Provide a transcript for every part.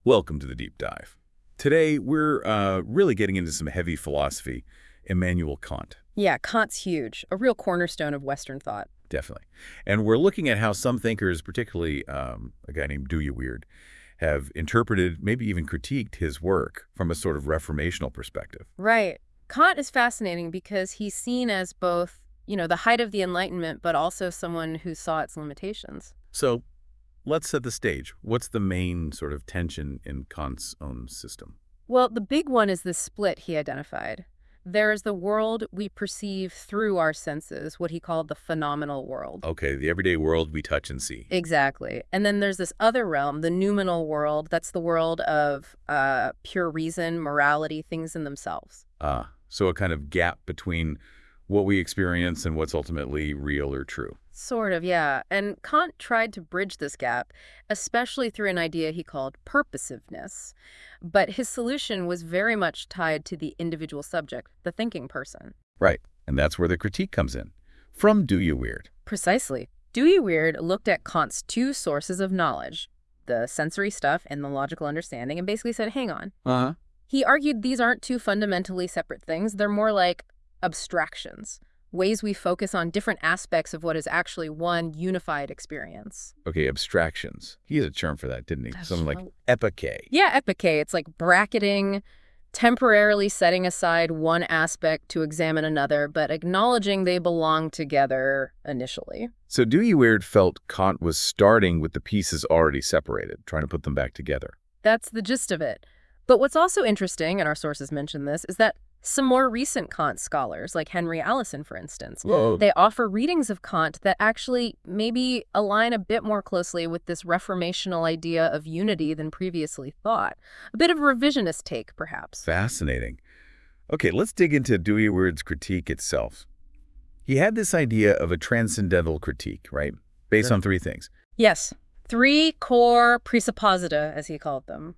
Welcome to the Deep Dive. Today, we're really getting into some heavy philosophy. Immanuel Kant, Yeah, Kant's huge, a real cornerstone of Western thought. definitely. And we're looking at how some thinkers, particularly a guy named Dewey have interpreted, maybe even critiqued his work from a sort of reformational perspective. Right. Kant is fascinating because he's seen as both, the height of the Enlightenment, but also someone who saw its limitations. So let's set the stage. What's the main sort of tension in Kant's own system? Well, the big one is the split he identified. There's the world we perceive through our senses, what he called the phenomenal world. Okay, the everyday world we touch and see. Exactly. And then there's this other realm, the noumenal world. That's the world of pure reason, morality, things in themselves. So a kind of gap between what we experience and what's ultimately real or true. Sort of, yeah. And Kant tried to bridge this gap, especially through an idea he called purposiveness. But his solution was very much tied to the individual subject, the thinking person. Right. And that's where the critique comes in. From Dewey. Precisely. Dewey looked at Kant's two sources of knowledge, the sensory stuff and the logical understanding, and basically said, hang on. Uh-huh. He argued these aren't two fundamentally separate things. They're more like abstractions, ways we focus on different aspects of what is actually one unified experience. Okay, abstractions. He had a term for that, didn't he? That's Something like right. epoche. Yeah, epoche. It's like bracketing, temporarily setting aside one aspect to examine another, but acknowledging they belong together initially. So Dewey felt Kant was starting with the pieces already separated, trying to put them back together. That's the gist of it. But what's also interesting, and our sources mention this, is that some more recent Kant scholars, like Henry Allison, for instance, Whoa. they offer readings of Kant that actually maybe align a bit more closely with this reformational idea of unity than previously thought. A bit of a revisionist take, perhaps. Fascinating. Okay, let's dig into Dewey's critique itself. He had this idea of a transcendental critique, right? Based on three things. Yes, three core presupposita, as he called them: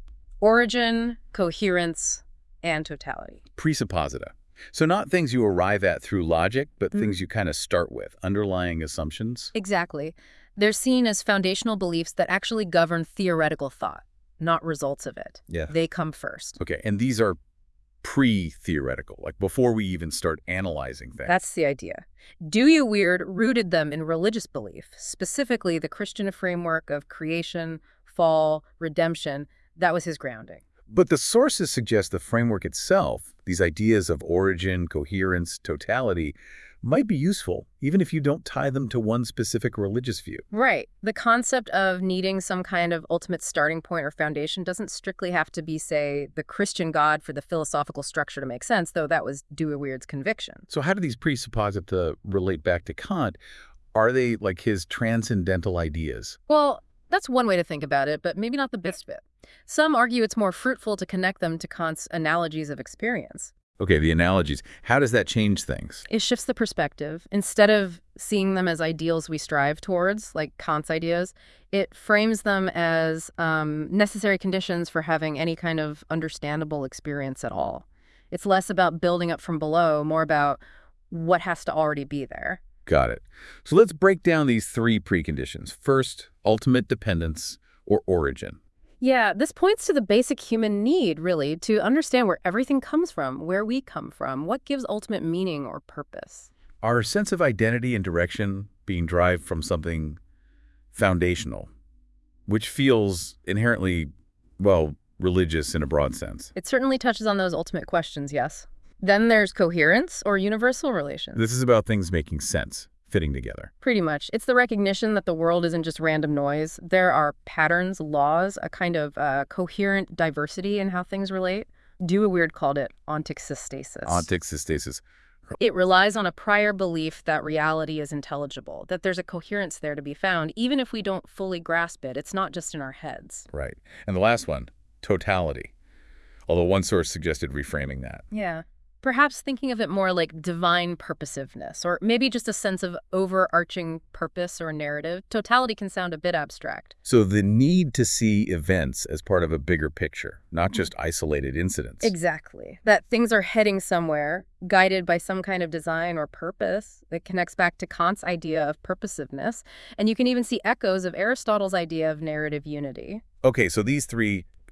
origin, coherence, and totality. Presupposita. So not things you arrive at through logic, but things you kind of start with, underlying assumptions. Exactly. They're seen as foundational beliefs that actually govern theoretical thought, not results of it. Yeah. They come first. Okay, and these are pre-theoretical, like before we even start analyzing things. That's the idea. Dewey rooted them in religious belief, specifically the Christian framework of creation, fall, redemption. That was his grounding. But the sources suggest the framework itself, these ideas of origin, coherence, totality, might be useful, even if you don't tie them to one specific religious view. Right. The concept of needing some kind of ultimate starting point or foundation doesn't strictly have to be, say, the Christian God for the philosophical structure to make sense, though that was Dewey's conviction. So how do these presupposita relate back to Kant? Are they like his transcendental ideas? Well, that's one way to think about it, but maybe not the best fit. Some argue it's more fruitful to connect them to Kant's analogies of experience. Okay, the analogies. How does that change things? It shifts the perspective. Instead of seeing them as ideals we strive towards, like Kant's ideas, it frames them as necessary conditions for having any kind of understandable experience at all. It's less about building up from below, more about what has to already be there. Got it. So let's break down these three preconditions. First, ultimate dependence or origin. Yeah, this points to the basic human need, really, to understand where everything comes from, where we come from, what gives ultimate meaning or purpose. Our sense of identity and direction being derived from something foundational, which feels inherently, well, religious in a broad sense. It certainly touches on those ultimate questions, yes. Then there's coherence or universal relations. This is about things making sense, fitting together. Pretty much. It's the recognition that the world isn't just random noise. There are patterns, laws, a kind of coherent diversity in how things relate. Dewey called it ontoxystasis. Ontoxystasis. It relies on a prior belief that reality is intelligible, that there's a coherence there to be found, even if we don't fully grasp it. It's not just in our heads. Right. And the last one, totality. Although one source suggested reframing that. Yeah. Perhaps thinking of it more like divine purposiveness, or maybe just a sense of overarching purpose or narrative. Totality can sound a bit abstract. So the need to see events as part of a bigger picture, not just isolated incidents. Exactly. That things are heading somewhere, guided by some kind of design or purpose that connects back to Kant's idea of purposiveness. And you can even see echoes of Aristotle's idea of narrative unity. Okay, so these three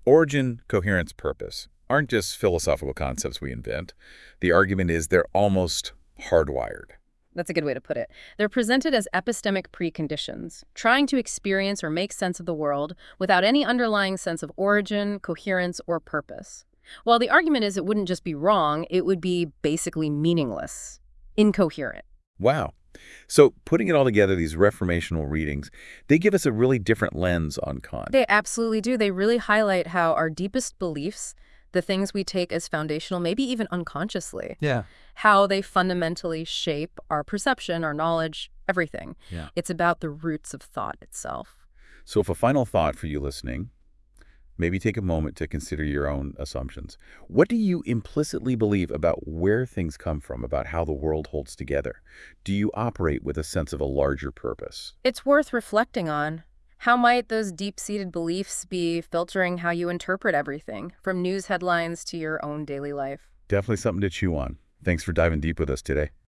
Origin, coherence, purpose aren't just philosophical concepts we invent. The argument is they're almost hardwired. That's a good way to put it. They're presented as epistemic preconditions, trying to experience or make sense of the world without any underlying sense of origin, coherence, or purpose. While the argument is it wouldn't just be wrong, it would be basically meaningless, incoherent. Wow. So putting it all together, these reformational readings, they give us a really different lens on Kant. They absolutely do. They really highlight how our deepest beliefs, the things we take as foundational, maybe even unconsciously, Yeah. how they fundamentally shape our perception, our knowledge, everything. Yeah. It's about the roots of thought itself. So if a final thought for you listening, maybe take a moment to consider your own assumptions. What do you implicitly believe about where things come from, about how the world holds together? Do you operate with a sense of a larger purpose? It's worth reflecting on. How might those deep-seated beliefs be filtering how you interpret everything, from news headlines to your own daily life? Definitely something to chew on. Thanks for diving deep with us today.